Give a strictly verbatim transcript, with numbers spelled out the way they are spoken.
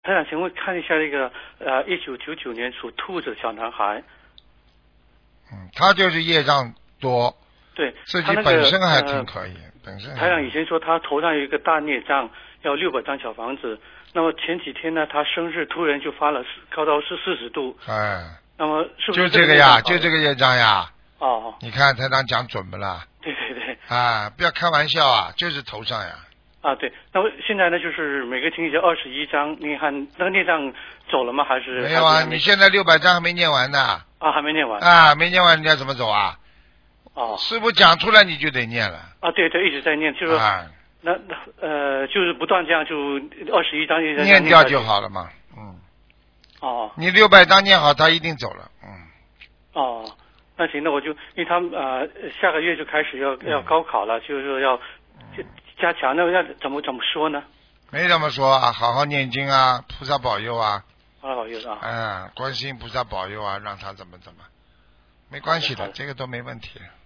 他想请问看一下那个呃，一九九九年属兔子的小男孩。 嗯，他就是业障多。 对， 自己他那个本身还挺可以，呃、本身。 台长以前说他头上有一个大孽障，要六百张小房子。那么前几天呢，他生日突然就发了高到是四十度。 哎。 那么是不是就这个呀？就这个业障呀。 哦。 你看台长讲准不啦？ 对对对。 啊，不要开玩笑啊，就是头上呀。 啊，对。那么现在呢，就是每个星期二十一张，你看那个孽障走了吗？还是没有啊？你现在六百张还没念完呢。 啊，还没念完。 啊，没念完，人家怎么走啊？ 哦。 师傅讲出来你就得念了。 啊，对对，一直在念，就是。啊。那那呃，就是不断这样，就二十一章一直念掉就好了嘛，嗯。 哦。 你六百章念好，他一定走了，嗯。 哦，那行，那我就因为他们呃下个月就开始要要高考了，嗯、就是说要加强，那要怎么怎么说呢？ 没怎么说啊，好好念经啊，菩萨保佑啊。 菩萨保佑啊。 嗯，观世音菩萨保佑啊，让他怎么怎么，没关系的，这个都没问题。